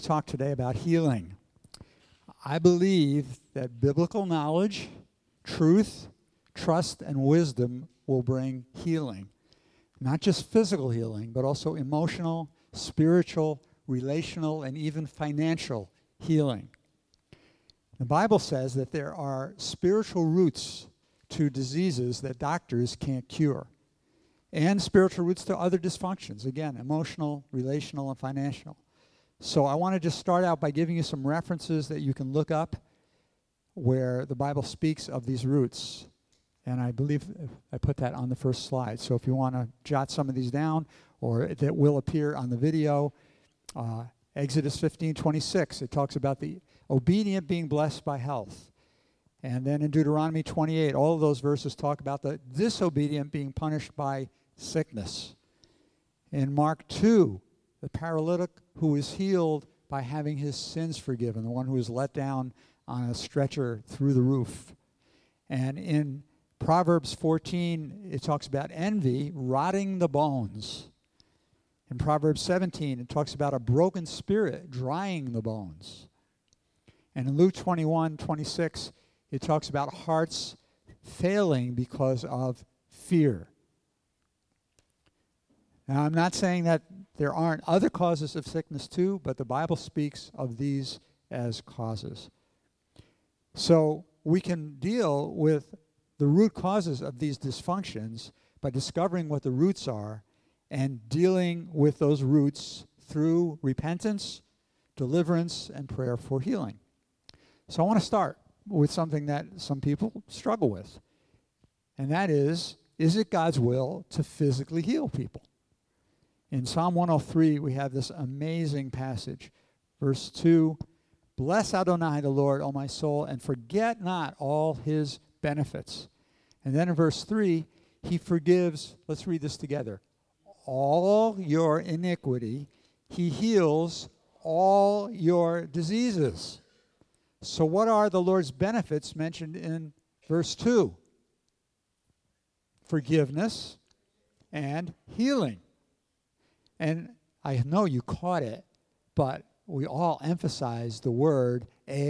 talk today about healing. I believe that biblical knowledge, truth, trust, and wisdom will bring healing. Not just physical healing, but also emotional, spiritual, relational, and even financial healing. The Bible says that there are spiritual roots to diseases that doctors can't cure, and spiritual roots to other dysfunctions, again, emotional, relational, and financial. So I want to just start out by giving you some references that you can look up where the Bible speaks of these roots. And I believe I put that on the first slide. So if you want to jot some of these down, or that will appear on the video, Exodus 15:26, it talks about the obedient being blessed by health. And then in Deuteronomy 28, all of those verses talk about the disobedient being punished by sickness. In Mark 2, the paralytic who is healed by having his sins forgiven, the one who is let down on a stretcher through the roof. And in Proverbs 14, it talks about envy rotting the bones. In Proverbs 17, it talks about a broken spirit drying the bones. And in Luke 21:26, it talks about hearts failing because of fear. Now, I'm not saying that there aren't other causes of sickness too, but the Bible speaks of these as causes. So we can deal with the root causes of these dysfunctions by discovering what the roots are and dealing with those roots through repentance, deliverance, and prayer for healing. So I want to start with something that some people struggle with, and that is it God's will to physically heal people? In Psalm 103, we have this amazing passage. Verse 2, "Bless Adonai the Lord, O my soul, and forget not all his benefits." And then in verse 3, he forgives, let's read this together, "all your iniquity. He heals all your diseases." So what are the Lord's benefits mentioned in verse 2? Forgiveness and healing. And I know you caught it, but we all emphasize the word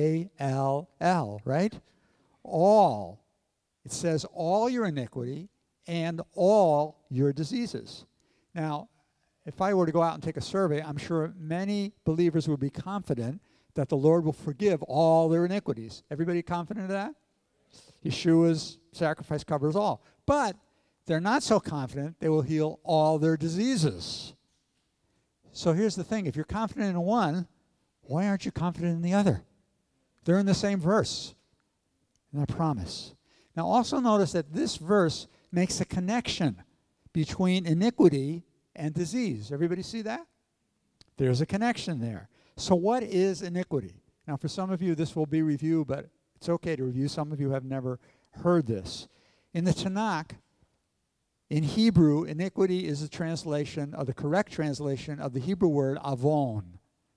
A-L-L, right? All. It says all your iniquity and all your diseases. Now, if I were to go out and take a survey, I'm sure many believers would be confident that the Lord will forgive all their iniquities. Everybody confident of that? Yeshua's sacrifice covers all. But they're not so confident they will heal all their diseases. So here's the thing. If you're confident in one, why aren't you confident in the other? They're in the same verse. And I promise. Now also notice that this verse makes a connection between iniquity and disease. Everybody see that? There's a connection there. So what is iniquity? Now for some of you this will be review, but it's okay to review. Some of you have never heard this. In the Tanakh, in Hebrew, iniquity is the translation, or the correct translation of the Hebrew word avon.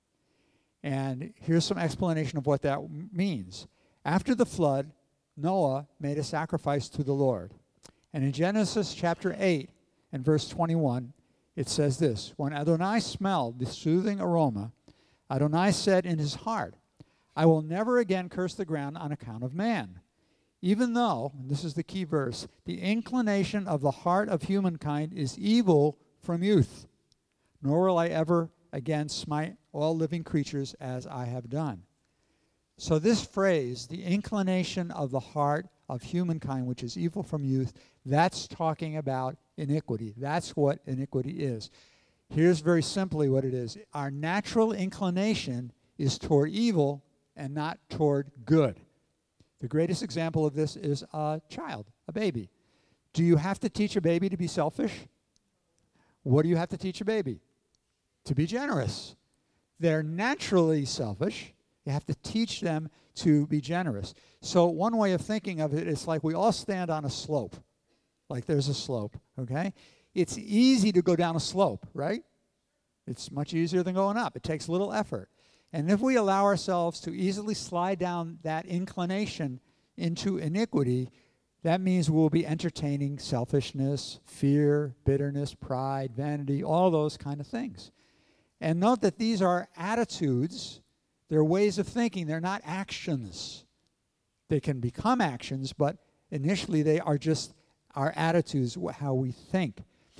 And here's some explanation of what that means. After the flood, Noah made a sacrifice to the Lord. And in Genesis chapter 8 and verse 21, it says this, "When Adonai smelled the soothing aroma, Adonai said in his heart, I will never again curse the ground on account of man. Even though," and this is the key verse, "the inclination of the heart of humankind is evil from youth, nor will I ever again smite all living creatures as I have done." So this phrase, the inclination of the heart of humankind, which is evil from youth, that's talking about iniquity. That's what iniquity is. Here's very simply what it is. Our natural inclination is toward evil and not toward good. The greatest example of this is a child, a baby. Do you have to teach a baby to be selfish? What do you have to teach a baby? To be generous. They're naturally selfish. You have to teach them to be generous. So one way of thinking of it is like we all stand on a slope. Like there's a slope, okay? It's easy to go down a slope, right? It's much easier than going up. It takes little effort. And if we allow ourselves to easily slide down that inclination into iniquity, that means we'll be entertaining selfishness, fear, bitterness, pride, vanity, all those kind of things. And note that these are attitudes. They're ways of thinking. They're not actions. They can become actions, but initially they are just our attitudes, how we think.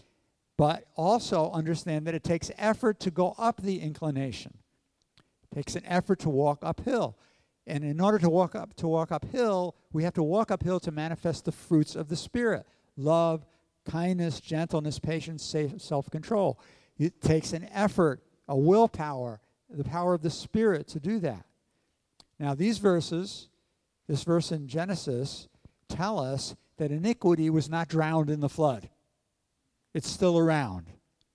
But also understand that it takes effort to go up the inclination. It takes an effort to walk uphill. And in order to walk uphill, we have to walk uphill to manifest the fruits of the Spirit. Love, kindness, gentleness, patience, self-control. It takes an effort, a willpower, the power of the Spirit to do that. Now these verses, this verse in Genesis, tell us that iniquity was not drowned in the flood. It's still around.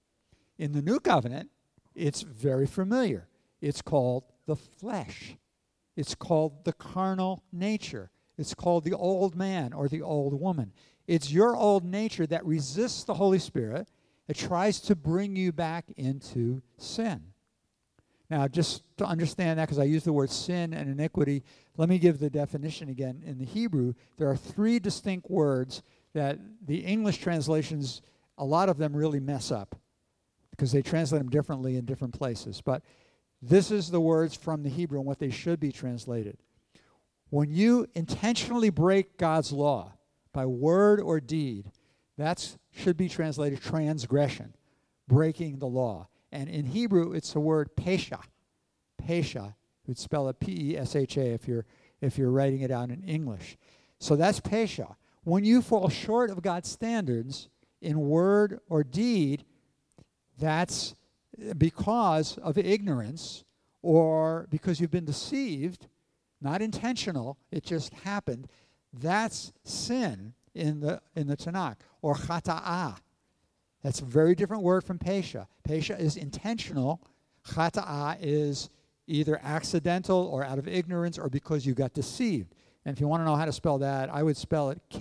In the New Covenant, it's very familiar. It's called the flesh. It's called the carnal nature. It's called the old man or the old woman. It's your old nature that resists the Holy Spirit. It tries to bring you back into sin. Now, just to understand that, because I use the word sin and iniquity, let me give the definition again. In the Hebrew, there are three distinct words that the English translations, a lot of them really mess up because they translate them differently in different places. But this is the words from the Hebrew and what they should be translated. When you intentionally break God's law by word or deed, that should be translated transgression, breaking the law. And in Hebrew, it's the word pesha. Pesha. You'd spell it P-E-S-H-A if you're writing it out in English. So that's pesha. When you fall short of God's standards in word or deed, that's because of ignorance or because you've been deceived, not intentional, it just happened. That's sin in the Tanakh, or chata'ah. That's a very different word from pesha. Pesha is intentional. Chata'ah is either accidental or out of ignorance or because you got deceived. And if you want to know how to spell that, I would spell it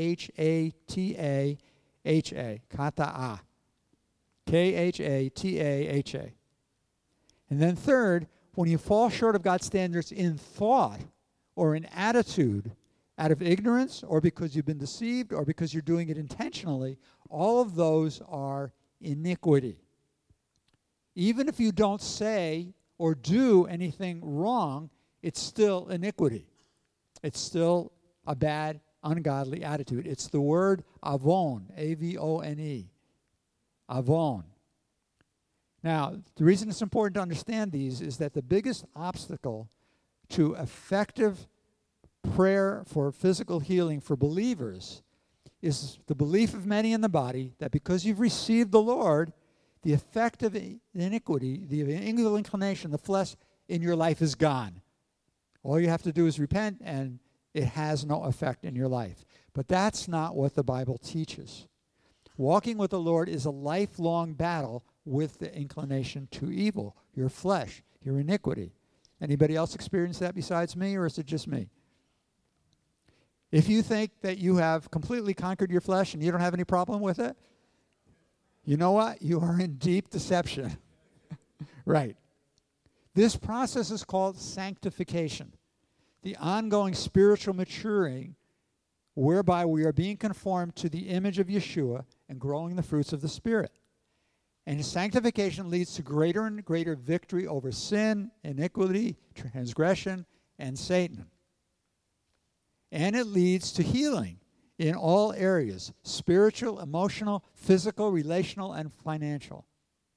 K-H-A-T-A-H-A. Chata'ah. K-H-A-T-A-H-A. And then third, when you fall short of God's standards in thought or in attitude, out of ignorance or because you've been deceived or because you're doing it intentionally, all of those are iniquity. Even if you don't say or do anything wrong, it's still iniquity. It's still a bad, ungodly attitude. It's the word avon, A-V-O-N-E, avon. Now, the reason it's important to understand these is that the biggest obstacle to effective prayer for physical healing for believers is the belief of many in the body that because you've received the Lord, the effect of iniquity, the evil inclination, the flesh in your life is gone. All you have to do is repent and it has no effect in your life. But that's not what the Bible teaches. Walking with the Lord is a lifelong battle with the inclination to evil, your flesh, your iniquity. Anybody else experience that besides me, or is it just me? If you think that you have completely conquered your flesh and you don't have any problem with it, you know what? You are in deep deception. Right. This process is called sanctification, the ongoing spiritual maturing whereby we are being conformed to the image of Yeshua and growing the fruits of the Spirit. And sanctification leads to greater and greater victory over sin, iniquity, transgression, and Satan. And it leads to healing in all areas, spiritual, emotional, physical, relational, and financial.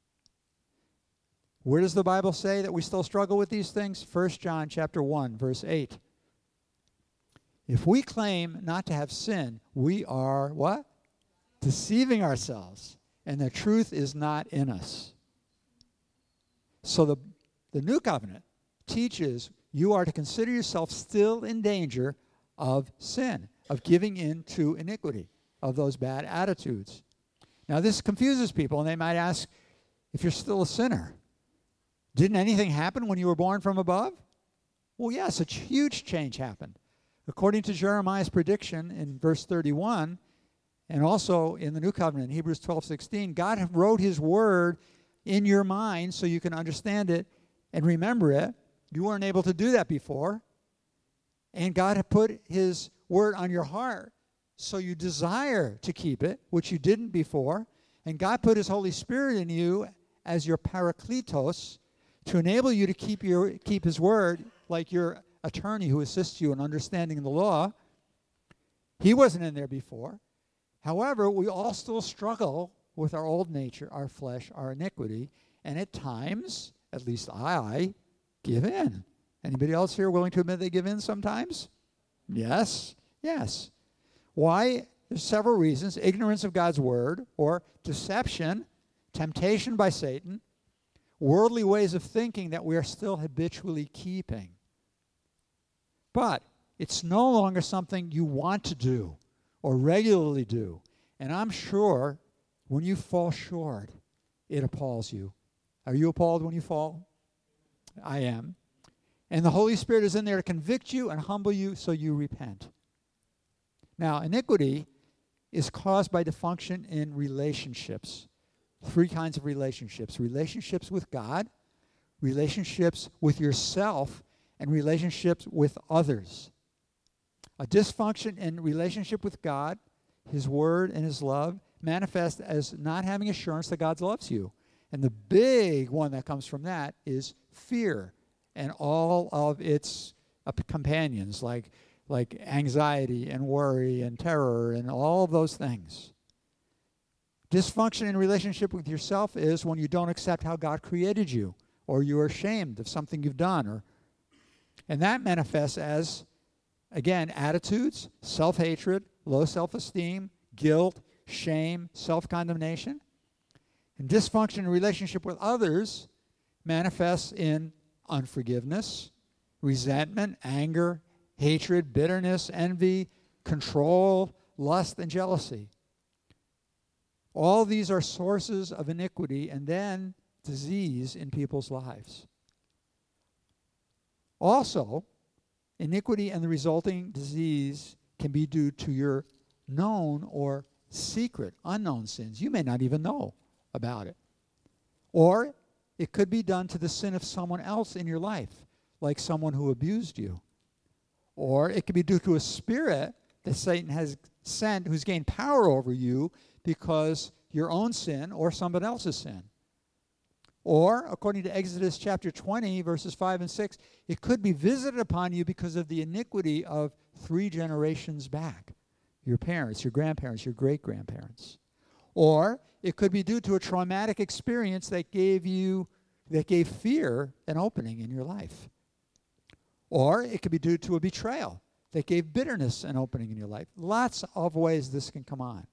Where does the Bible say that we still struggle with these things? 1 John chapter 1, verse 8. If we claim not to have sin, we are what? Deceiving ourselves, and the truth is not in us. So the New Covenant teaches you are to consider yourself still in danger of sin, of giving in to iniquity, of those bad attitudes. Now this confuses people, and they might ask, if you're still a sinner, didn't anything happen when you were born from above? Well, yes, a huge change happened. According to Jeremiah's prediction in verse 31, and also in the New Covenant, in Hebrews 12:16, God wrote his word in your mind so you can understand it and remember it. You weren't able to do that before. And God had put his word on your heart so you desire to keep it, which you didn't before. And God put his Holy Spirit in you as your parakletos to enable you to keep his word, like your attorney who assists you in understanding the law. He wasn't in there before. However, we all still struggle with our old nature, our flesh, our iniquity, and at times, at least I give in. Anybody else here willing to admit they give in sometimes? Yes. Yes. Why? There's several reasons. Ignorance of God's word, or deception, temptation by Satan, worldly ways of thinking that we are still habitually keeping. But it's no longer something you want to do or regularly do. And I'm sure when you fall short, it appalls you. Are you appalled when you fall? I am. And the Holy Spirit is in there to convict you and humble you so you repent. Now, iniquity is caused by dysfunction in relationships. 3 kinds of relationships. Relationships with God, relationships with yourself, and relationships with others. A dysfunction in relationship with God, his word, and his love manifests as not having assurance that God loves you. And the big one that comes from that is fear and all of its companions, like anxiety and worry and terror and all of those things. Dysfunction in relationship with yourself is when you don't accept how God created you, or you're ashamed of something you've done, and that manifests as, again, attitudes, self-hatred, low self-esteem, guilt, shame, self-condemnation. And dysfunction in relationship with others manifests in unforgiveness, resentment, anger, hatred, bitterness, envy, control, lust, and jealousy. All these are sources of iniquity and then disease in people's lives. Also, iniquity and the resulting disease can be due to your known or secret, unknown sins. You may not even know about it. Or it could be done to the sin of someone else in your life, like someone who abused you. Or it could be due to a spirit that Satan has sent who's gained power over you because your own sin or somebody else's sin. Or, according to Exodus chapter 20, verses 5 and 6, it could be visited upon you because of the iniquity of 3 generations back. Your parents, your grandparents, your great-grandparents. Or it could be due to a traumatic experience that gave fear an opening in your life. Or it could be due to a betrayal that gave bitterness an opening in your life. Lots of ways this can come on.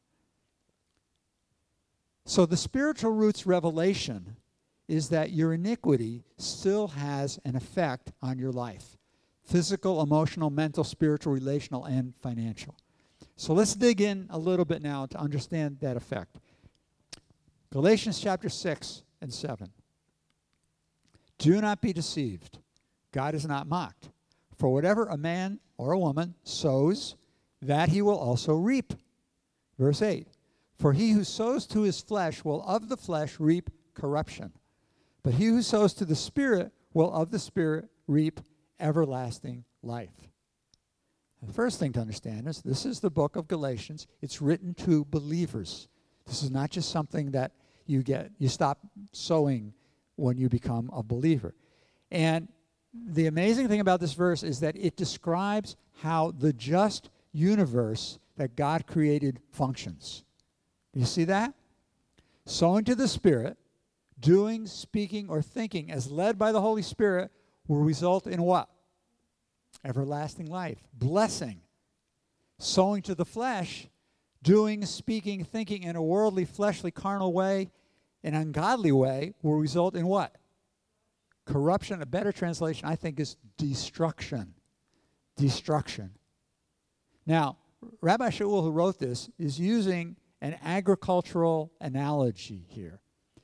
So the spiritual roots revelation is that your iniquity still has an effect on your life. Physical, emotional, mental, spiritual, relational, and financial. So let's dig in a little bit now to understand that effect. Galatians chapter 6 and 7. Do not be deceived. God is not mocked. For whatever a man or a woman sows, that he will also reap. Verse 8. For he who sows to his flesh will of the flesh reap corruption. But he who sows to the Spirit will of the Spirit reap everlasting life. The first thing to understand is this is the book of Galatians. It's written to believers. This is not just something that you stop sowing when you become a believer. And the amazing thing about this verse is that it describes how the just universe that God created functions. You see that? Sowing to the Spirit, doing, speaking, or thinking as led by the Holy Spirit will result in what? Everlasting life, blessing. Sowing to the flesh, doing, speaking, thinking in a worldly, fleshly, carnal way, an ungodly way, will result in what? Corruption. A better translation, I think, is destruction. Destruction. Now, Rabbi Shaul, who wrote this, is using an agricultural analogy here.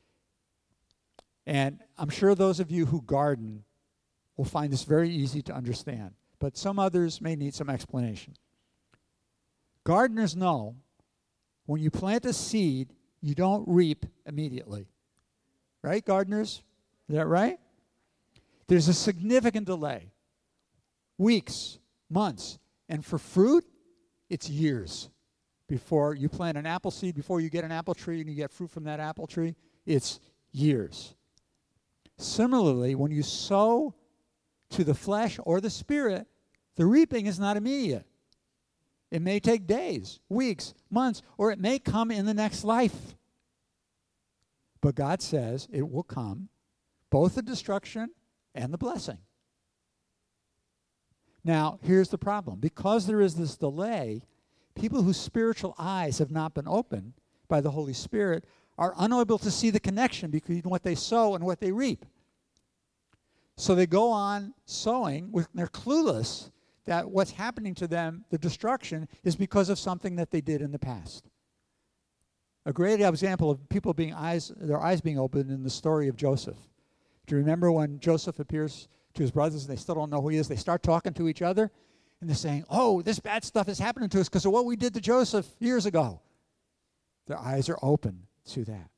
And I'm sure those of you who garden will find this very easy to understand, but some others may need some explanation. Gardeners know when you plant a seed, you don't reap immediately. Right, gardeners? Is that right? There's a significant delay. Weeks, months. And for fruit, it's years. Before you plant an apple seed, before you get an apple tree and you get fruit from that apple tree, it's years. Similarly, when you sow to the flesh or the spirit, the reaping is not immediate. It may take days, weeks, months, or it may come in the next life. But God says it will come, both the destruction and the blessing. Now, here's the problem. Because there is this delay, people whose spiritual eyes have not been opened by the Holy Spirit are unable to see the connection between what they sow and what they reap. So they go on sowing, they're clueless that what's happening to them, the destruction, is because of something that they did in the past. A great example of people their eyes being opened in the story of Joseph. Do you remember when Joseph appears to his brothers and they still don't know who he is? They start talking to each other and they're saying, oh, this bad stuff is happening to us because of what we did to Joseph years ago. Their eyes are open to that.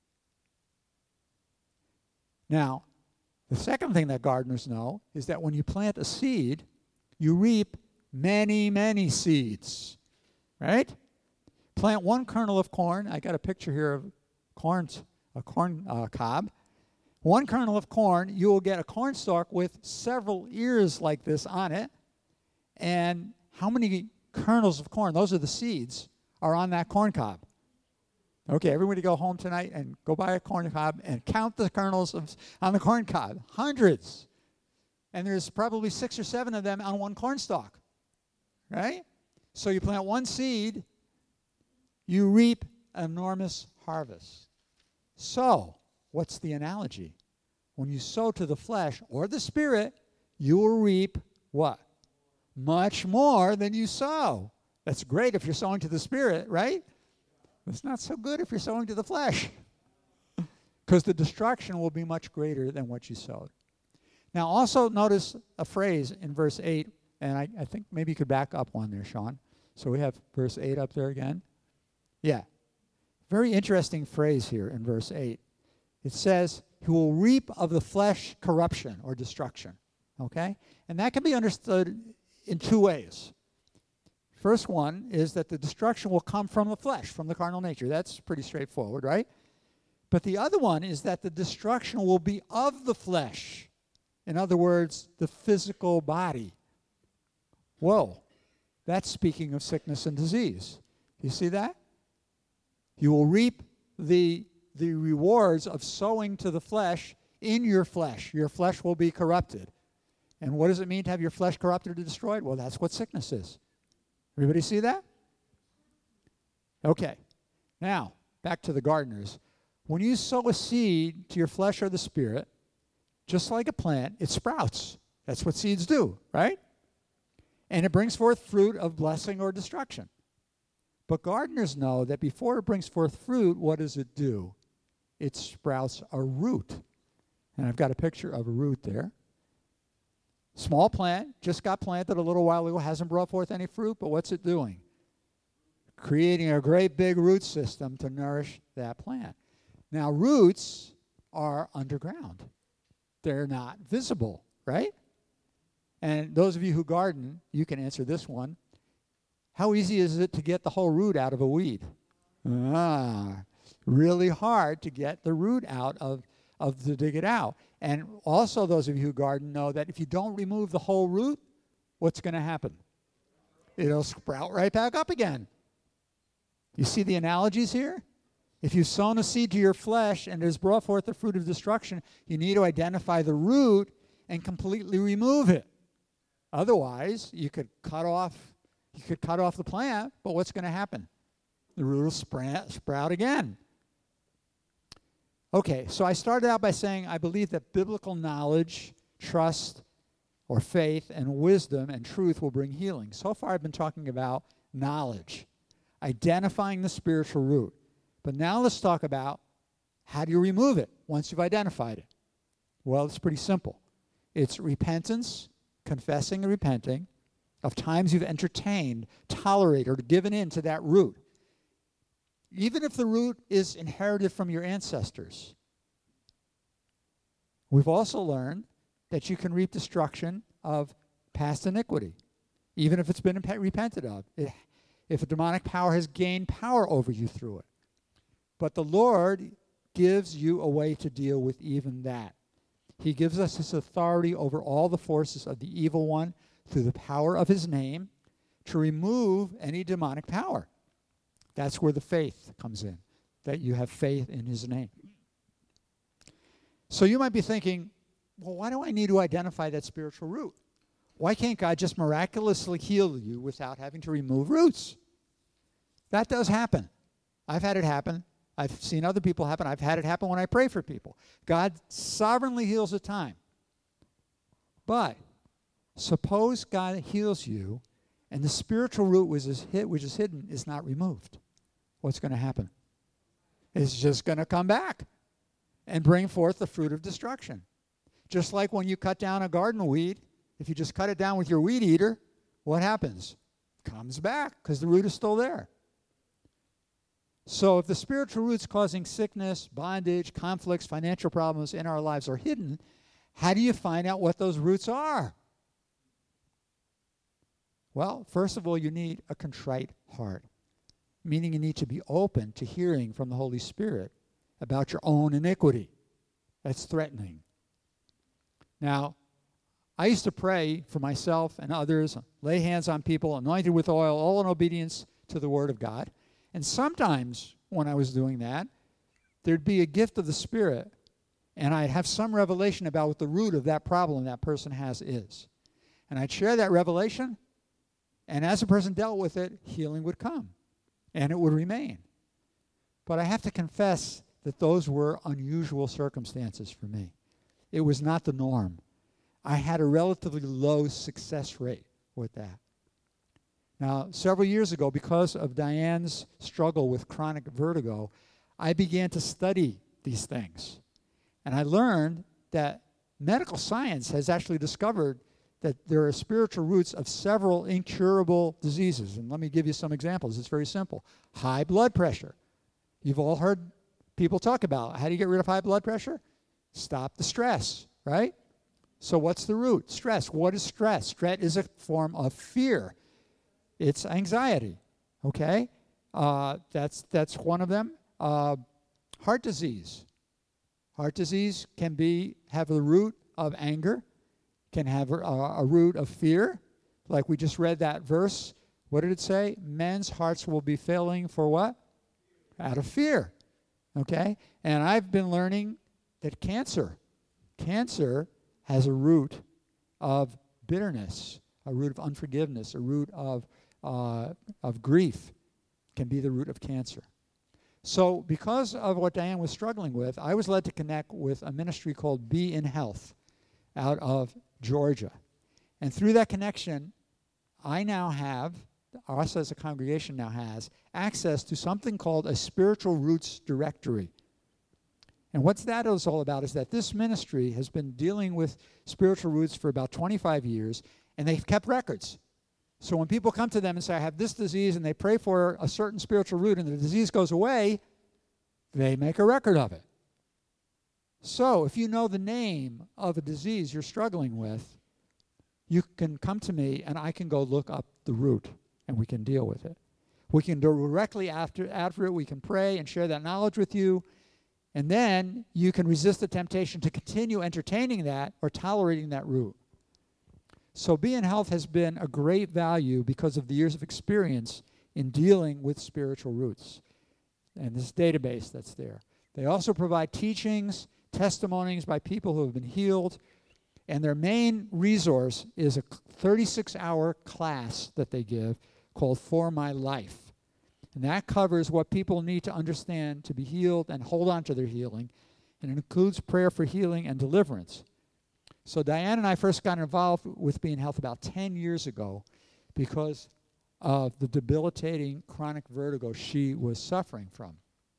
Now, the second thing that gardeners know is that when you plant a seed, you reap many, many seeds, right? Plant one kernel of corn. I got a picture here of a corn cob. One kernel of corn, you will get a corn stalk with several ears like this on it. And how many kernels of corn, those are the seeds, are on that corn cob? Okay, everybody go home tonight and go buy a corn cob and count the kernels on the corn cob. Hundreds. And there's probably 6 or 7 of them on one corn stalk, right? So you plant one seed, you reap an enormous harvest. So, what's the analogy? When you sow to the flesh or the spirit, you will reap what? Much more than you sow. That's great if you're sowing to the spirit, right? It's not so good if you're sowing to the flesh, because the destruction will be much greater than what you sowed. Now, also notice a phrase in verse 8, and I think maybe you could back up one there, Sean. So we have verse 8 up there again. Yeah. Very interesting phrase here in verse 8. It says, he will reap of the flesh corruption or destruction. Okay? And that can be understood in 2 ways. First one is that the destruction will come from the flesh, from the carnal nature. That's pretty straightforward, right? But the other one is that the destruction will be of the flesh. In other words, the physical body. Whoa, that's speaking of sickness and disease. You see that? You will reap the rewards of sowing to the flesh in your flesh. Your flesh will be corrupted. And what does it mean to have your flesh corrupted or destroyed? Well, that's what sickness is. Everybody see that? Okay. Now, back to the gardeners. When you sow a seed to your flesh or the spirit, just like a plant, it sprouts. That's what seeds do, right? And it brings forth fruit of blessing or destruction. But gardeners know that before it brings forth fruit, what does it do? It sprouts a root. And I've got a picture of a root there. Small plant, just got planted a little while ago, hasn't brought forth any fruit, but what's it doing? Creating a great big root system to nourish that plant. Now, roots are underground. They're not visible, right? And those of you who garden, you can answer this one. How easy is it to get the whole root out of a weed? Really hard to get the root out to dig it out. And also those of you who garden know that if you don't remove the whole root, what's going to happen? It'll sprout right back up again. You see the analogies here? If you've sown a seed to your flesh and it has brought forth the fruit of destruction, you need to identify the root and completely remove it. Otherwise, you could cut off the plant, but what's going to happen? The root will sprout again. Okay, so I started out by saying I believe that biblical knowledge, trust, or faith, and wisdom and truth will bring healing. So far I've been talking about knowledge, identifying the spiritual root. But now let's talk about how do you remove it once you've identified it? Well, it's pretty simple. It's repentance, confessing and repenting of times you've entertained, tolerated, or given in to that root. Even if the root is inherited from your ancestors. We've also learned that you can reap destruction of past iniquity, even if it's been repented of, if a demonic power has gained power over you through it. But the Lord gives you a way to deal with even that. He gives us his authority over all the forces of the evil one through the power of his name to remove any demonic power. That's where the faith comes in, that you have faith in his name. So you might be thinking, well, why do I need to identify that spiritual root? Why can't God just miraculously heal you without having to remove roots? That does happen. I've had it happen. I've seen other people happen. I've had it happen when I pray for people. God sovereignly heals at time. But suppose God heals you and the spiritual root which is hidden is not removed. What's going to happen? It's just going to come back and bring forth the fruit of destruction. Just like when you cut down a garden weed, if you just cut it down with your weed eater, what happens? It comes back because the root is still there. So if the spiritual roots causing sickness, bondage, conflicts, financial problems in our lives are hidden, how do you find out what those roots are? Well, first of all, you need a contrite heart, meaning you need to be open to hearing from the Holy Spirit about your own iniquity. That's threatening. Now, I used to pray for myself and others, lay hands on people, anointed with oil, all in obedience to the Word of God. And sometimes when I was doing that, there'd be a gift of the Spirit, and I'd have some revelation about what the root of that problem that person has is. And I'd share that revelation, and as the person dealt with it, healing would come, and it would remain. But I have to confess that those were unusual circumstances for me. It was not the norm. I had a relatively low success rate with that. Now, several years ago, because of Diane's struggle with chronic vertigo, I began to study these things. And I learned that medical science has actually discovered that there are spiritual roots of several incurable diseases. And let me give you some examples. It's very simple. High blood pressure. You've all heard people talk about how do you get rid of high blood pressure? Stop the stress, right? So what's the root? Stress. What is stress? Stress is a form of fear. It's anxiety, okay? That's one of them. Heart disease. Heart disease can have the root of anger, can have a root of fear. Like we just read that verse. What did it say? Men's hearts will be failing for what? Out of fear, okay? And I've been learning that cancer has a root of bitterness, a root of unforgiveness, a root of grief can be the root of cancer. So because of what Diane was struggling with, I was led to connect with a ministry called Be in Health out of Georgia. And through that connection, I now have, us as a congregation now has, access to something called a Spiritual Roots Directory. And what that is all about is that this ministry has been dealing with spiritual roots for about 25 years, and they've kept records. So when people come to them and say, I have this disease, and they pray for a certain spiritual root, and the disease goes away, they make a record of it. So if you know the name of a disease you're struggling with, you can come to me, and I can go look up the root, and we can deal with it. We can directly after it, we can pray and share that knowledge with you, and then you can resist the temptation to continue entertaining that or tolerating that root. So Be in Health has been a great value because of the years of experience in dealing with spiritual roots and this database that's there. They also provide teachings, testimonies by people who have been healed, and their main resource is a 36-hour class that they give called For My Life. And that covers what people need to understand to be healed and hold on to their healing, and it includes prayer for healing and deliverance. So Diane and I first got involved with Be in Health about 10 years ago because of the debilitating chronic vertigo she was suffering from.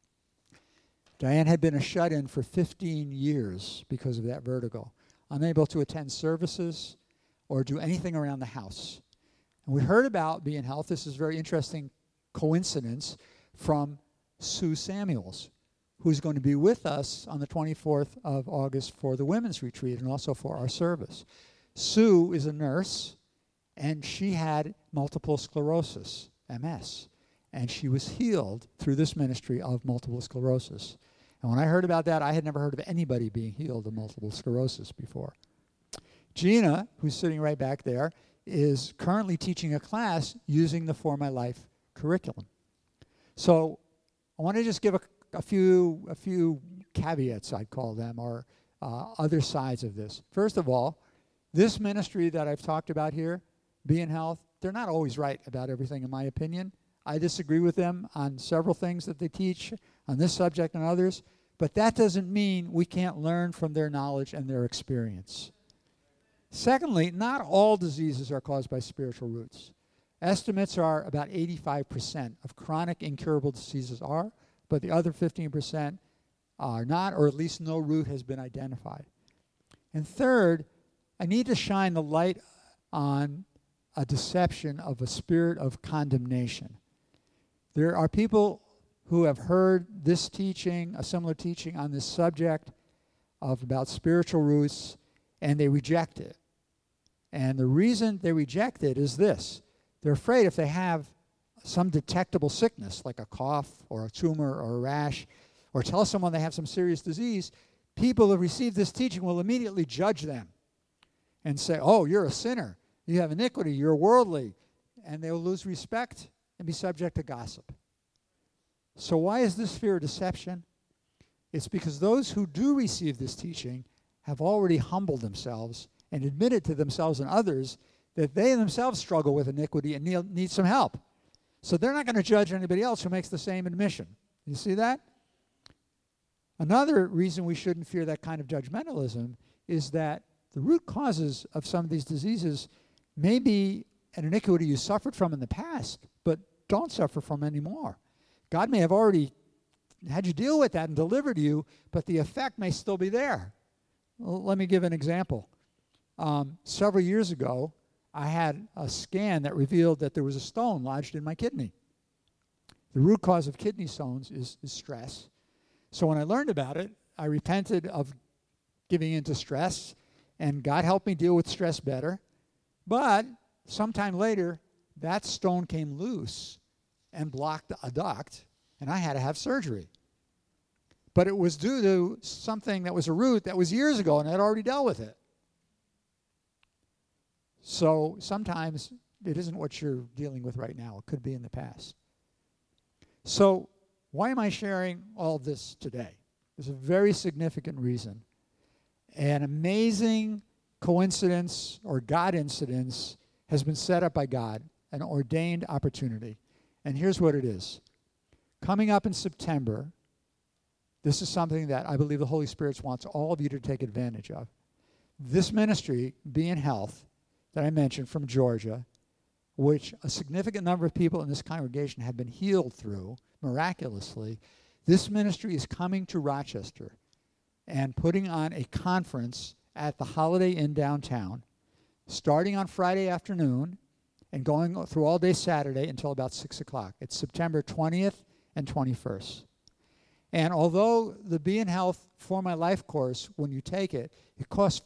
Diane had been a shut-in for 15 years because of that vertigo, unable to attend services or do anything around the house. And we heard about Be in Health. This is a very interesting coincidence from Sue Samuels, who's going to be with us on the 24th of August for the women's retreat and also for our service. Sue is a nurse, and she had multiple sclerosis, MS, and she was healed through this ministry of multiple sclerosis. And when I heard about that, I had never heard of anybody being healed of multiple sclerosis before. Gina, who's sitting right back there, is currently teaching a class using the For My Life curriculum. So I want to just give a few caveats, I'd call them, or other sides of this. First of all, this ministry that I've talked about here, Be in Health, they're not always right about everything, in my opinion. I disagree with them on several things that they teach on this subject and others, but that doesn't mean we can't learn from their knowledge and their experience. Secondly, not all diseases are caused by spiritual roots. Estimates are about 85% of chronic incurable diseases are, but the other 15% are not, or at least no root has been identified. And third, I need to shine the light on a deception of a spirit of condemnation. There are people who have heard this teaching, a similar teaching on this subject about spiritual roots, and they reject it. And the reason they reject it is this. They're afraid if they have some detectable sickness, like a cough or a tumor or a rash, or tell someone they have some serious disease, people who receive this teaching will immediately judge them and say, oh, you're a sinner, you have iniquity, you're worldly, and they will lose respect and be subject to gossip. So why is this fear of deception? It's because those who do receive this teaching have already humbled themselves and admitted to themselves and others that they themselves struggle with iniquity and need some help. So they're not going to judge anybody else who makes the same admission. You see that? Another reason we shouldn't fear that kind of judgmentalism is that the root causes of some of these diseases may be an iniquity you suffered from in the past, but don't suffer from anymore. God may have already had you deal with that and delivered you, but the effect may still be there. Well, let me give an example. Several years ago, I had a scan that revealed that there was a stone lodged in my kidney. The root cause of kidney stones is stress. So when I learned about it, I repented of giving in to stress, and God helped me deal with stress better. But sometime later, that stone came loose and blocked a duct, and I had to have surgery. But it was due to something that was a root that was years ago, and I'd already dealt with it. So sometimes it isn't what you're dealing with right now. It could be in the past. So why am I sharing all this today? There's a very significant reason. An amazing coincidence or God incidence has been set up by God, an ordained opportunity. And here's what it is. Coming up in September, this is something that I believe the Holy Spirit wants all of you to take advantage of. This ministry, Be in Health, that I mentioned from Georgia, which a significant number of people in this congregation have been healed through, miraculously, this ministry is coming to Rochester and putting on a conference at the Holiday Inn downtown, starting on Friday afternoon and going through all day Saturday until about 6 o'clock. It's September 20th and 21st. And although the Be in Health For My Life course, when you take it, it costs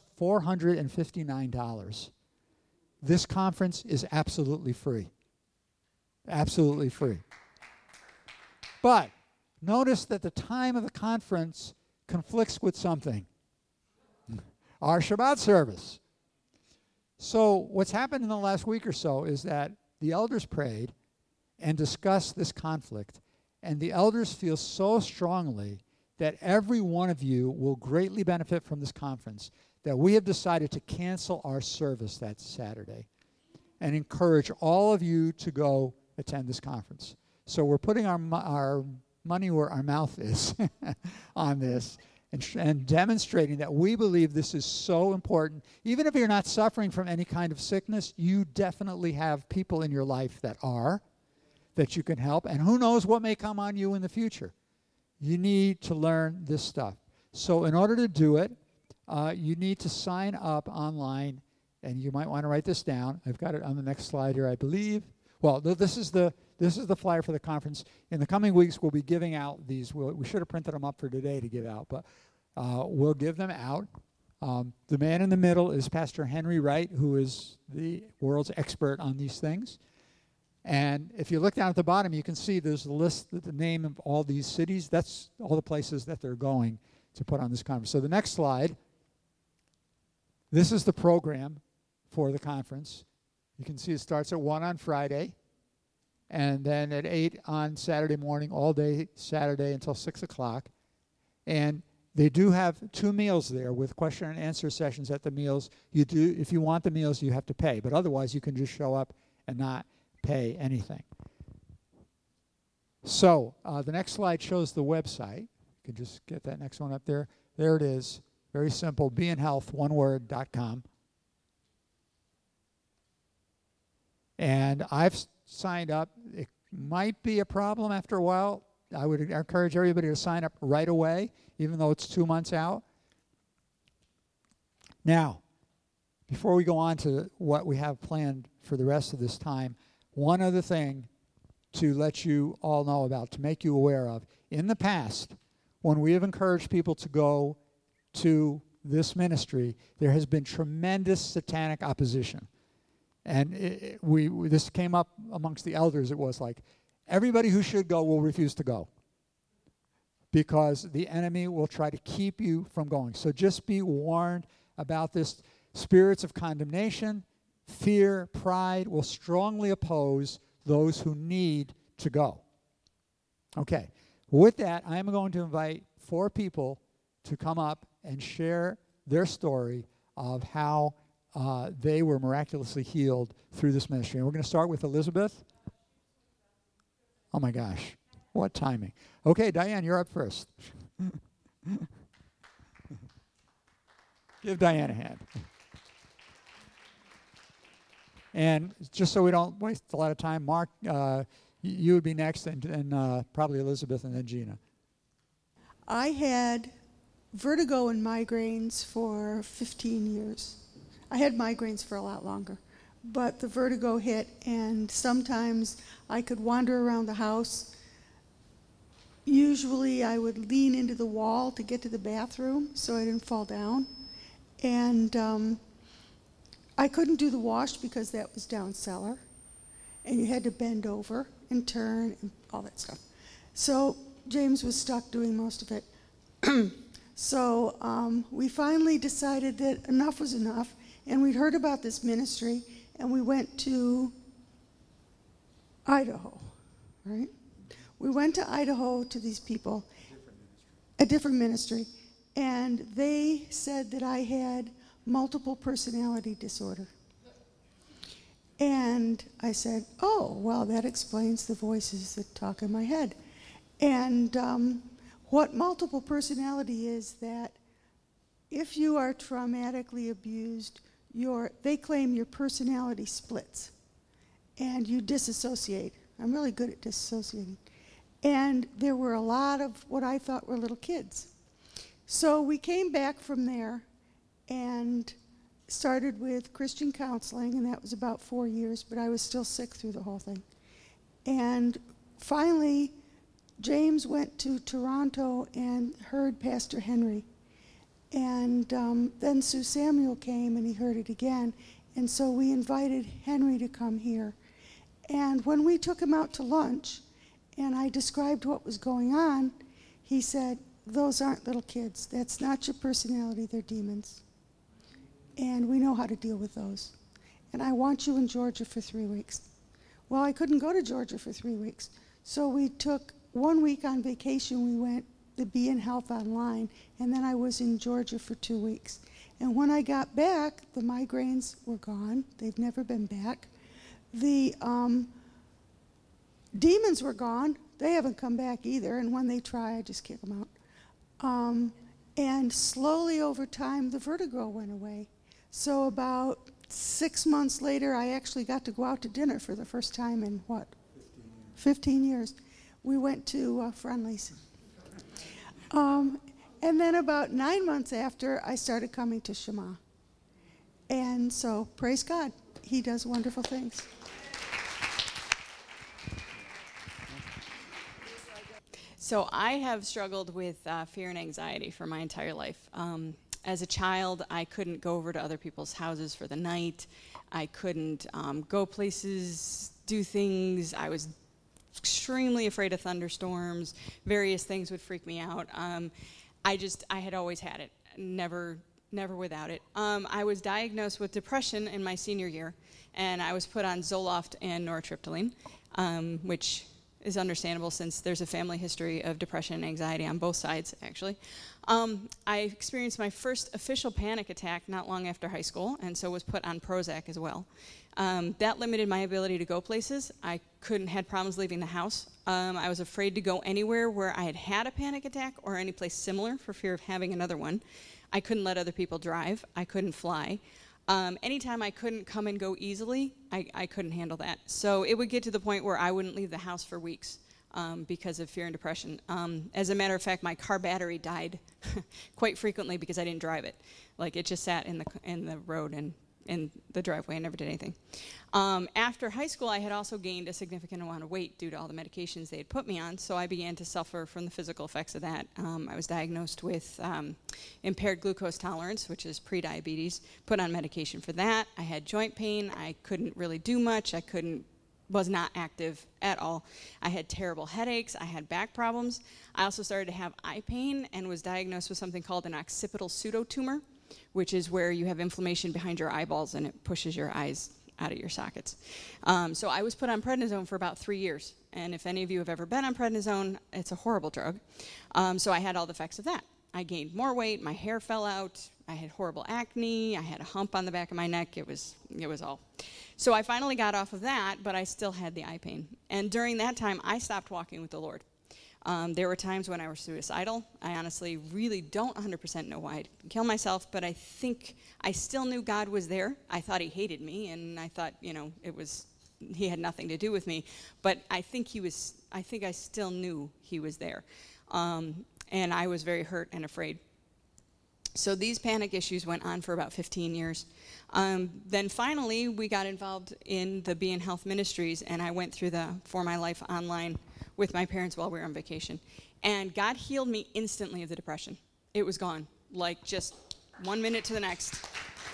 $459. This conference is absolutely free. Absolutely free. But notice that the time of the conference conflicts with something. Our Shabbat service. So what's happened in the last week or so is that the elders prayed and discussed this conflict, and the elders feel so strongly that every one of you will greatly benefit from this conference that we have decided to cancel our service that Saturday and encourage all of you to go attend this conference. So we're putting our money where our mouth is on this and demonstrating that we believe this is so important. Even if you're not suffering from any kind of sickness, you definitely have people in your life that you can help, and who knows what may come on you in the future. You need to learn this stuff. So in order to do it, you need to sign up online, and you might want to write this down. I've got it on the next slide here, I believe. Well, this is the flyer for the conference. In the coming weeks, we'll be giving out these. We should have printed them up for today to give out, but we'll give them out. The man in the middle is Pastor Henry Wright, who is the world's expert on these things. And if you look down at the bottom, you can see there's a list, the name of all these cities. That's all the places that they're going to put on this conference. So the next slide, this is the program for the conference. You can see it starts at 1 on Friday, and then at 8 on Saturday morning, all day Saturday until 6 o'clock. And they do have 2 meals there with question and answer sessions at the meals. You do, if you want the meals, you have to pay. But otherwise, you can just show up and not pay anything. So the next slide shows the website. You can just get that next one up there. There it is. Very simple. beinhealth.com. And I've signed up. It might be a problem after a while. I would encourage everybody to sign up right away, even though it's 2 months out. Now, before we go on to what we have planned for the rest of this time, one other thing to let you all know about, to make you aware of. In the past, when we have encouraged people to go to this ministry, there has been tremendous satanic opposition. And this came up amongst the elders. It was like, everybody who should go will refuse to go because the enemy will try to keep you from going. So just be warned about this. Spirits of condemnation, fear, pride will strongly oppose those who need to go. Okay. With that, I am going to invite 4 people to come up and share their story of how they were miraculously healed through this ministry. And we're going to start with Elizabeth. Oh, my gosh. What timing. Okay, Diane, you're up first. Give Diane a hand. And just so we don't waste a lot of time, Mark, you would be next, and probably Elizabeth, and then Gina. I had vertigo and migraines for 15 years. I had migraines for a lot longer, but the vertigo hit, and sometimes I could wander around the house. Usually I would lean into the wall to get to the bathroom so I didn't fall down. And I couldn't do the wash because that was down cellar, and you had to bend over and turn and all that stuff. So James was stuck doing most of it. So we finally decided that enough was enough, and we'd heard about this ministry, and we went to Idaho, right? We went to Idaho to these people, a different ministry, and they said that I had multiple personality disorder. And I said, oh, well, that explains the voices that talk in my head. And what multiple personality is that if you are traumatically abused, they claim your personality splits and you disassociate. I'm really good at disassociating. And there were a lot of what I thought were little kids. So we came back from there and started with Christian counseling, and that was about 4 years, but I was still sick through the whole thing. And finally, James went to Toronto and heard Pastor Henry. And then Sue Samuel came and he heard it again. And so we invited Henry to come here. And when we took him out to lunch and I described what was going on, he said, those aren't little kids. That's not your personality. They're demons. And we know how to deal with those. And I want you in Georgia for 3 weeks. Well, I couldn't go to Georgia for 3 weeks. So we took 1 week on vacation. We went to Be in Health online. And then I was in Georgia for 2 weeks. And when I got back, the migraines were gone. They've never been back. The demons were gone. They haven't come back either. And when they try, I just kick them out. And slowly over time, the vertigo went away. So about 6 months later, I actually got to go out to dinner for the first time in, 15 years. We went to Friendly's. And then about 9 months after, I started coming to Shema. And so, praise God, he does wonderful things. So I have struggled with fear and anxiety for my entire life. As a child, I couldn't go over to other people's houses for the night. I couldn't go places do things. I was extremely afraid of thunderstorms. Various things would freak me out. I had always had it, never without it. I was diagnosed with depression in my senior year, and I was put on Zoloft and nortriptyline, which is understandable since there's a family history of depression and anxiety on both sides, actually. I experienced my first official panic attack not long after high school, and so was put on Prozac as well. That limited my ability to go places. I had problems leaving the house. I was afraid to go anywhere where I had had a panic attack or any place similar for fear of having another one. I couldn't let other people drive. I couldn't fly. Anytime I couldn't come and go easily, I couldn't handle that. So it would get to the point where I wouldn't leave the house for weeks because of fear and depression. As a matter of fact, my car battery died quite frequently because I didn't drive it. Like, it just sat in the road and in the driveway and never did anything. After high school, I had also gained a significant amount of weight due to all the medications they had put me on, so I began to suffer from the physical effects of that. I was diagnosed with impaired glucose tolerance, which is prediabetes, put on medication for that. I had joint pain. I couldn't really do much. Was not active at all. I had terrible headaches. I had back problems. I also started to have eye pain and was diagnosed with something called an occipital pseudotumor, which is where you have inflammation behind your eyeballs and it pushes your eyes out of your sockets. So I was put on prednisone for about 3 years. And if any of you have ever been on prednisone, it's a horrible drug. So I had all the effects of that. I gained more weight, my hair fell out, I had horrible acne, I had a hump on the back of my neck, it was all. So I finally got off of that, but I still had the eye pain. And during that time, I stopped walking with the Lord. There were times when I was suicidal. I honestly really don't 100% know why I'd kill myself, but I think I still knew God was there. I thought he hated me, and I thought, he had nothing to do with me. But I think I still knew he was there. And I was very hurt and afraid. So these panic issues went on for about 15 years. Then finally, we got involved in the Be in Health Ministries, and I went through the For My Life online with my parents while we were on vacation. And God healed me instantly of the depression. It was gone, like just 1 minute to the next.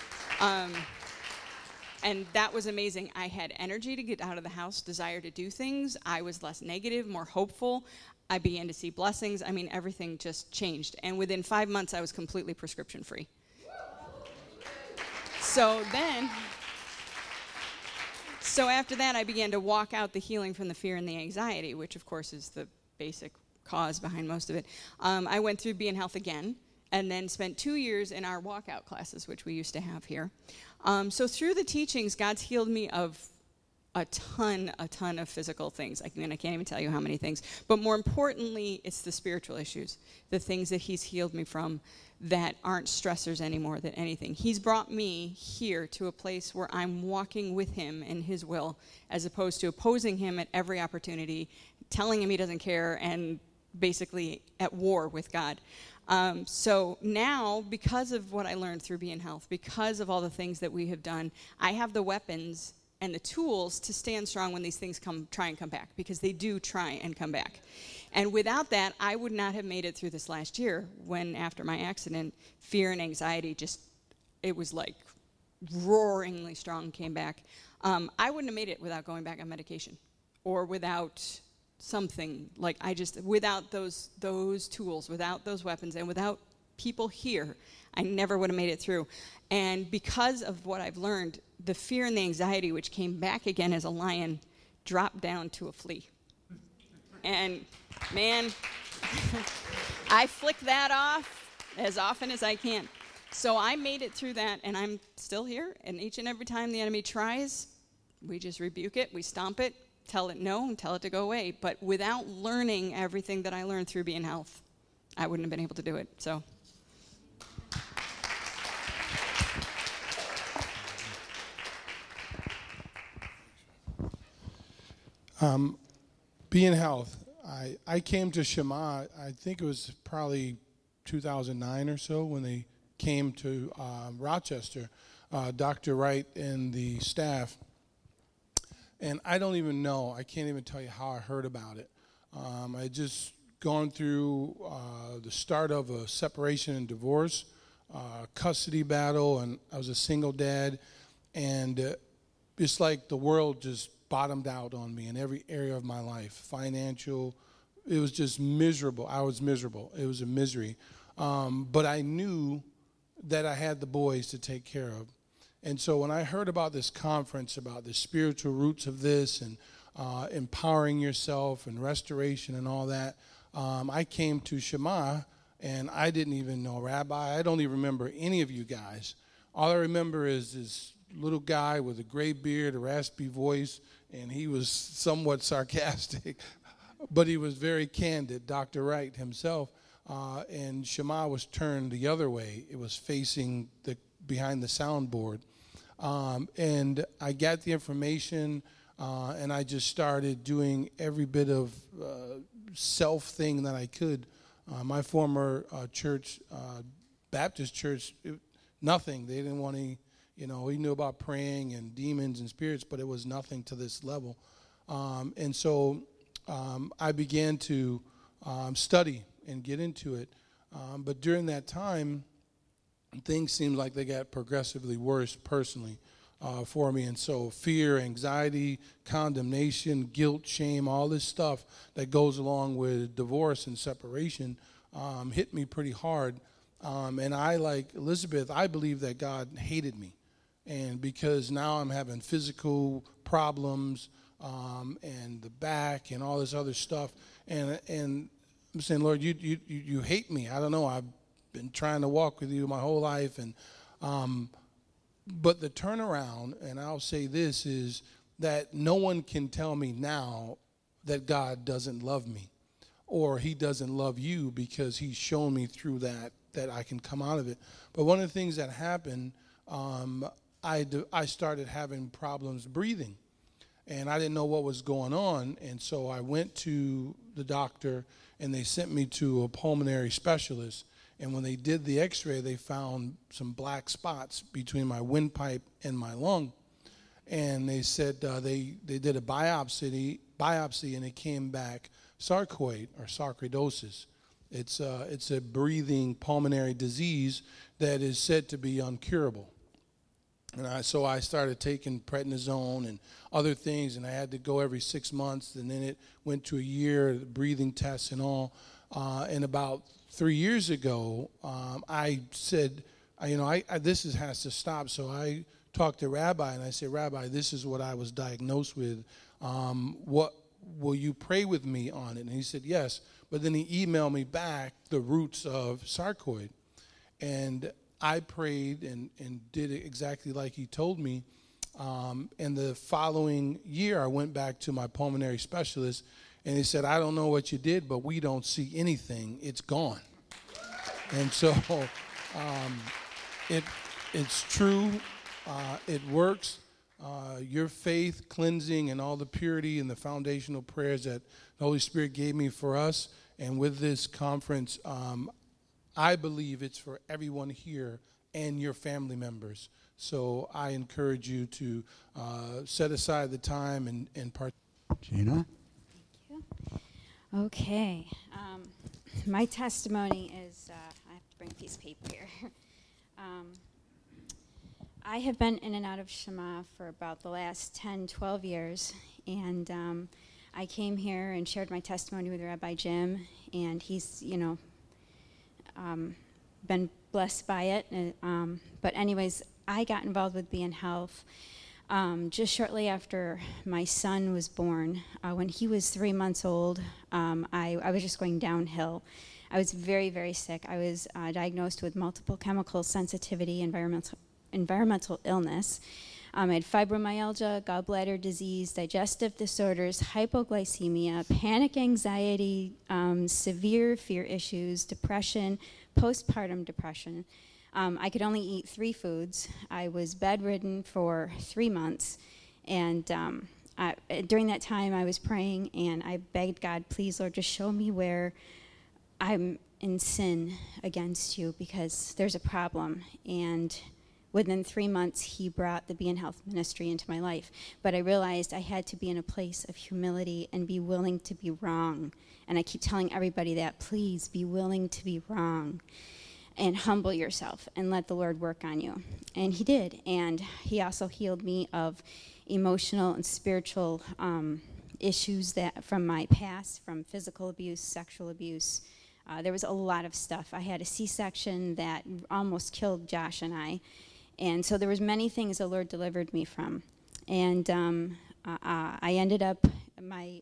And that was amazing. I had energy to get out of the house, desire to do things. I was less negative, more hopeful. I began to see blessings. I mean, everything just changed. And within 5 months, I was completely prescription free. So after that, I began to walk out the healing from the fear and the anxiety, which, of course, is the basic cause behind most of it. I went through Be in Health again, and then spent 2 years in our walkout classes, which we used to have here. So through the teachings, God's healed me of a ton of physical things. I can't even tell you how many things. But more importantly, it's the spiritual issues, the things that he's healed me from that aren't stressors anymore than anything. He's brought me here to a place where I'm walking with him in his will, as opposed to opposing him at every opportunity, telling him he doesn't care, and basically at war with God. So now, because of what I learned through Be in Health, because of all the things that we have done, I have the weapons and the tools to stand strong when these things try and come back, because they do try and come back. And without that, I would not have made it through this last year when, after my accident, fear and anxiety it was like roaringly strong came back. I wouldn't have made it without going back on medication or without something. Without those tools, without those weapons, and without people here, I never would have made it through. And because of what I've learned, the fear and the anxiety, which came back again as a lion, dropped down to a flea. And man, I flick that off as often as I can. So I made it through that, and I'm still here. And each and every time the enemy tries, we just rebuke it, we stomp it, tell it no, and tell it to go away. But without learning everything that I learned through Be in Health, I wouldn't have been able to do it. So. Be in Health. I came to Shema, I think it was probably 2009 or so, when they came to Rochester, Dr. Wright and the staff. And I don't even know, I can't even tell you how I heard about it. I had just gone through the start of a separation and divorce, custody battle, and I was a single dad. And it's like the world just bottomed out on me in every area of my life. Financial, it was just miserable. I was miserable. It was a misery. But I knew that I had the boys to take care of. And so when I heard about this conference, about the spiritual roots of this and empowering yourself and restoration and all that, I came to Shema, and I didn't even know Rabbi. I don't even remember any of you guys. All I remember is this little guy with a gray beard, a raspy voice, and he was somewhat sarcastic, but he was very candid, Dr. Wright himself. And Shema was turned the other way. It was facing behind the soundboard. And I got the information, and I just started doing every bit of self thing that I could. My former church, Baptist church, nothing. They didn't want any, we knew about praying and demons and spirits, but it was nothing to this level. And so I began to study and get into it. But during that time, things seemed like they got progressively worse personally for me. And so fear, anxiety, condemnation, guilt, shame, all this stuff that goes along with divorce and separation hit me pretty hard. And I, like Elizabeth, I believe that God hated me. And because now I'm having physical problems and the back and all this other stuff. And I'm saying, Lord, you hate me. I don't know. I've been trying to walk with you my whole life. And but the turnaround, and I'll say this, is that no one can tell me now that God doesn't love me or he doesn't love you, because he's shown me through that I can come out of it. But one of the things that happened, I started having problems breathing, and I didn't know what was going on. And so I went to the doctor, and they sent me to a pulmonary specialist. And when they did the x-ray, they found some black spots between my windpipe and my lung. And they said they did a biopsy, and it came back sarcoid or sarcoidosis. It's a breathing pulmonary disease that is said to be uncurable. And so I started taking prednisone and other things, and I had to go every 6 months, and then it went to a year, breathing tests and all. And about 3 years ago, I said, this has to stop. So I talked to Rabbi, and I said, Rabbi, this is what I was diagnosed with. What will you pray with me on it? And he said, yes. But then he emailed me back the roots of sarcoid. And I prayed and did it exactly like he told me. And the following year, I went back to my pulmonary specialist, and he said, I don't know what you did, but we don't see anything. It's gone. And so it's true. It works. Your faith, cleansing, and all the purity and the foundational prayers that the Holy Spirit gave me for us, and with this conference, I believe it's for everyone here and your family members. So I encourage you to set aside the time and part. Gina? Thank you. Okay. My testimony is, I have to bring a piece of paper here. I have been in and out of Shema for about the last 10, 12 years, and I came here and shared my testimony with Rabbi Jim, and he's, been blessed by it. But anyways, I got involved with Be in Health just shortly after my son was born. When he was 3 months old, I was just going downhill. I was very, very sick. I was diagnosed with multiple chemical sensitivity, environmental illness. I had fibromyalgia, gallbladder disease, digestive disorders, hypoglycemia, panic anxiety, severe fear issues, depression, postpartum depression. I could only eat 3 foods. I was bedridden for 3 months. And during that time, I was praying, and I begged God, please, Lord, just show me where I'm in sin against you, because there's a problem. And within 3 months, he brought the Be in Health ministry into my life. But I realized I had to be in a place of humility and be willing to be wrong. And I keep telling everybody that, please be willing to be wrong. and humble yourself and let the Lord work on you. And he did. And he also healed me of emotional and spiritual issues that from my past, from physical abuse, sexual abuse. There was a lot of stuff. I had a C-section that almost killed Josh and I. And so there was many things the Lord delivered me from. And I ended up, my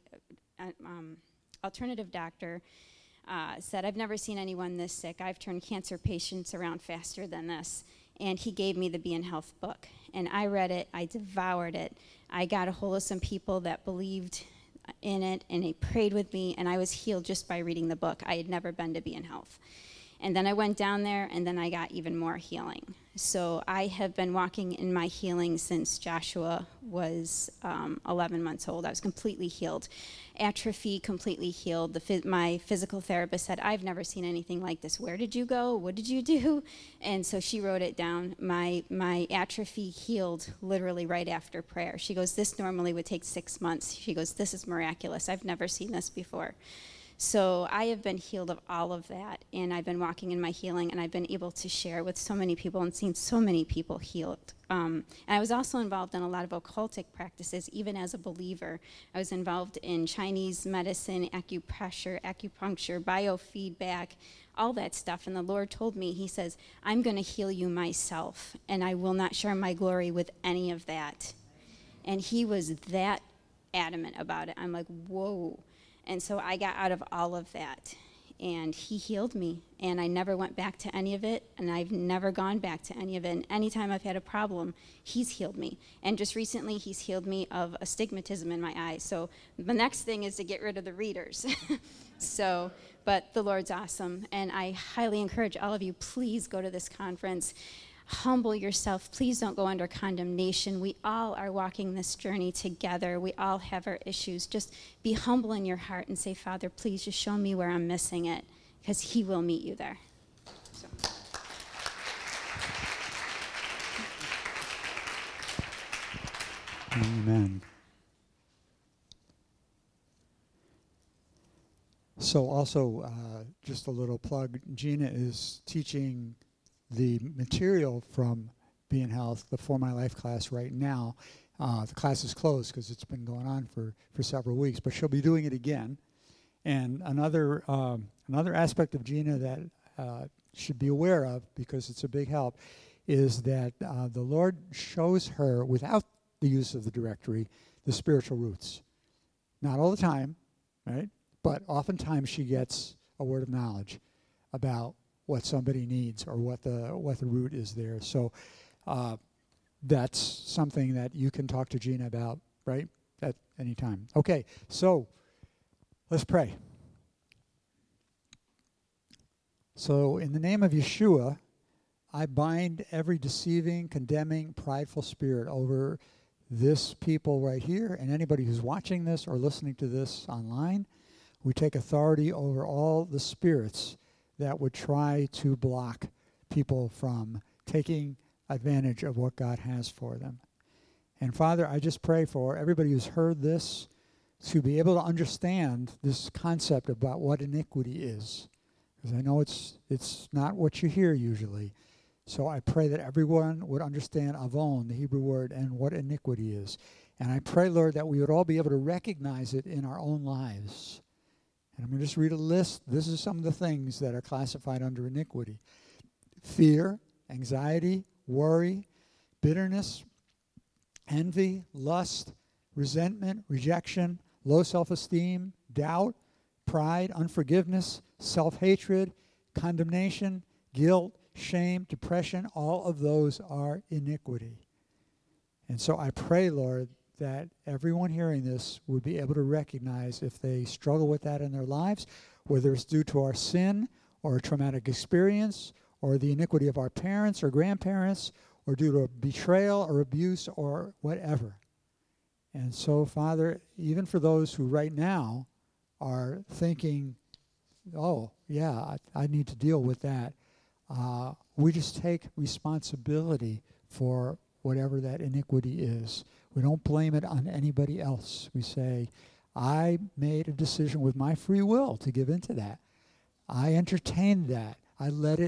alternative doctor said, I've never seen anyone this sick. I've turned cancer patients around faster than this. And he gave me the Be in Health book. And I read it. I devoured it. I got a hold of some people that believed in it, and they prayed with me, and I was healed just by reading the book. I had never been to Be in Health. And then I went down there, and then I got even more healing. So I have been walking in my healing since Joshua was 11 months old. I was completely healed. Atrophy, completely healed. My physical therapist said, I've never seen anything like this. Where did you go? What did you do? And so she wrote it down. My atrophy healed literally right after prayer. She goes, this normally would take 6 months. She goes, this is miraculous. I've never seen this before. So I have been healed of all of that, and I've been walking in my healing, and I've been able to share with so many people and seen so many people healed. And I was also involved in a lot of occultic practices, even as a believer. I was involved in Chinese medicine, acupressure, acupuncture, biofeedback, all that stuff. And the Lord told me, he says, I'm going to heal you myself, and I will not share my glory with any of that. And he was that adamant about it. I'm like, whoa. And so I got out of all of that, and he healed me, and I never went back to any of it, and I've never gone back to any of it. And anytime I've had a problem, he's healed me. And just recently, he's healed me of astigmatism in my eyes. So the next thing is to get rid of the readers. But the Lord's awesome, and I highly encourage all of you, please go to this conference. Humble yourself. Please don't go under condemnation. We all are walking this journey together. We all have our issues. Just be humble in your heart and say, Father, please just show me where I'm missing it, because he will meet you there. So. Amen. So also, just a little plug, Gina is teaching the material from Be in Health, the For My Life class right now. The class is closed because it's been going on for several weeks, but she'll be doing it again. And another aspect of Gina that should be aware of, because it's a big help, is that the Lord shows her, without the use of the directory, the spiritual roots. Not all the time, right? But oftentimes she gets a word of knowledge about what somebody needs or what the root is there. So that's something that you can talk to Gina about, right, at any time. Okay, so let's pray. So in the name of Yeshua, I bind every deceiving, condemning, prideful spirit over this people right here and anybody who's watching this or listening to this online. We take authority over all the spirits that would try to block people from taking advantage of what God has for them. And Father, I just pray for everybody who's heard this to be able to understand this concept about what iniquity is. Because I know it's not what you hear usually. So I pray that everyone would understand avon, the Hebrew word, and what iniquity is. And I pray, Lord, that we would all be able to recognize it in our own lives. And I'm going to just read a list. This is some of the things that are classified under iniquity. Fear, anxiety, worry, bitterness, envy, lust, resentment, rejection, low self-esteem, doubt, pride, unforgiveness, self-hatred, condemnation, guilt, shame, depression. All of those are iniquity. And so I pray, Lord, that everyone hearing this would be able to recognize if they struggle with that in their lives, whether it's due to our sin or a traumatic experience or the iniquity of our parents or grandparents or due to betrayal or abuse or whatever. And so, Father, even for those who right now are thinking, oh, yeah, I need to deal with that, we just take responsibility for whatever that iniquity is. We don't blame it on anybody else. We say, I made a decision with my free will to give into that. I entertained that. I let it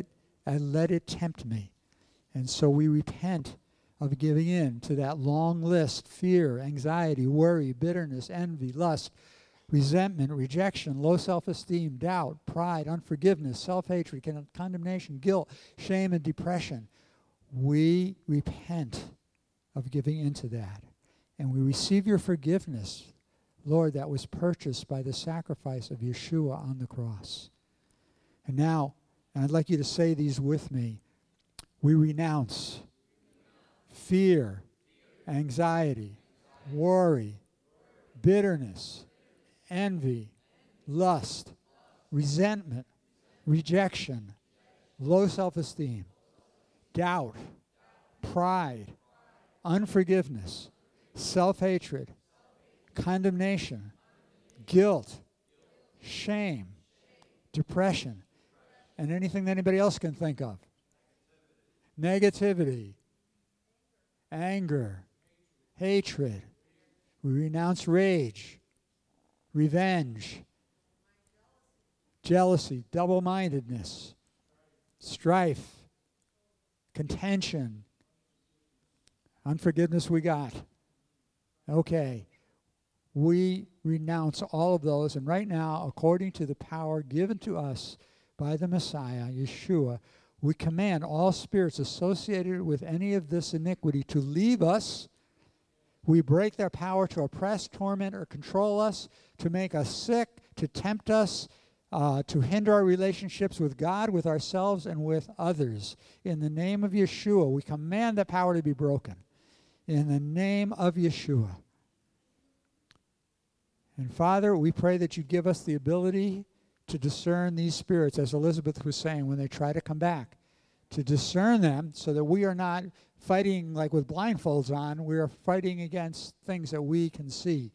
and let it tempt me. And so we repent of giving in to that long list: fear, anxiety, worry, bitterness, envy, lust, resentment, rejection, low self-esteem, doubt, pride, unforgiveness, self-hatred, condemnation, guilt, shame, and depression. We repent of giving into that. And we receive your forgiveness, Lord, that was purchased by the sacrifice of Yeshua on the cross. And now, and I'd like you to say these with me, we renounce fear, anxiety, worry, bitterness, envy, lust, resentment, rejection, low self-esteem, doubt, pride, unforgiveness, self-hatred, condemnation, guilt, shame, depression, and anything that anybody else can think of. Negativity, anger, hatred. We renounce rage, revenge, jealousy, double-mindedness, strife, contention, unforgiveness we got. Okay. We renounce all of those, and right now, according to the power given to us by the Messiah, Yeshua, we command all spirits associated with any of this iniquity to leave us. We break their power to oppress, torment, or control us, to make us sick, to tempt us, to hinder our relationships with God, with ourselves, and with others. In the name of Yeshua, we command that power to be broken. In the name of Yeshua. And Father, we pray that you give us the ability to discern these spirits, as Elizabeth was saying, when they try to come back, to discern them so that we are not fighting like with blindfolds on. We are fighting against things that we can see.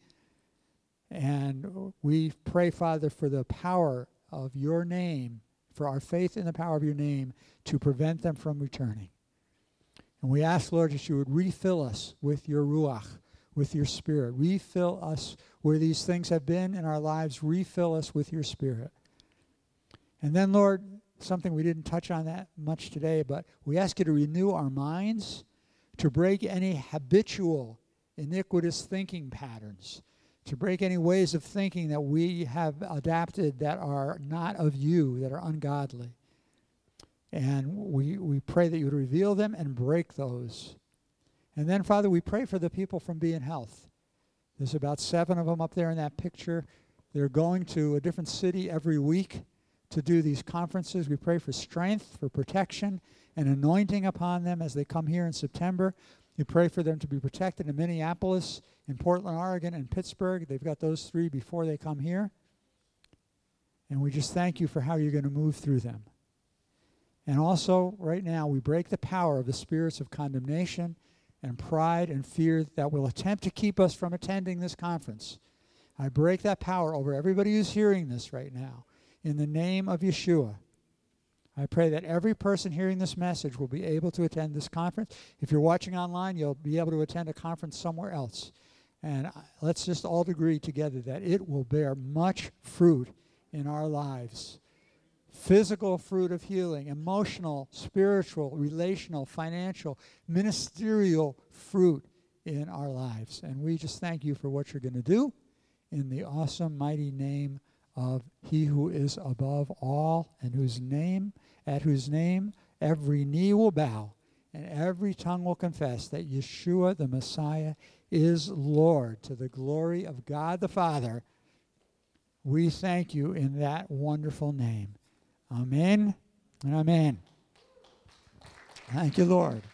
And we pray, Father, for the power of your name, for our faith in the power of your name, to prevent them from returning. And we ask, Lord, that you would refill us with your Ruach, with your Spirit. Refill us where these things have been in our lives. Refill us with your Spirit. And then, Lord, something we didn't touch on that much today, but we ask you to renew our minds, to break any habitual, iniquitous thinking patterns, to break any ways of thinking that we have adapted that are not of you, that are ungodly. And we pray that you would reveal them and break those. And then, Father, we pray for the people from Be in Health. There's about 7 of them up there in that picture. They're going to a different city every week to do these conferences. We pray for strength, for protection, and anointing upon them as they come here in September. We pray for them to be protected in Minneapolis, in Portland, Oregon, and Pittsburgh. They've got those 3 before they come here. And we just thank you for how you're going to move through them. And also, right now, we break the power of the spirits of condemnation and pride and fear that will attempt to keep us from attending this conference. I break that power over everybody who's hearing this right now. In the name of Yeshua, I pray that every person hearing this message will be able to attend this conference. If you're watching online, you'll be able to attend a conference somewhere else. And let's just all agree together that it will bear much fruit in our lives. Physical fruit of healing, emotional, spiritual, relational, financial, ministerial fruit in our lives. And we just thank you for what you're going to do in the awesome, mighty name of He who is above all, and at whose name every knee will bow and every tongue will confess that Yeshua the Messiah is Lord, to the glory of God the Father. We thank you in that wonderful name. Amen and amen. Thank you, Lord.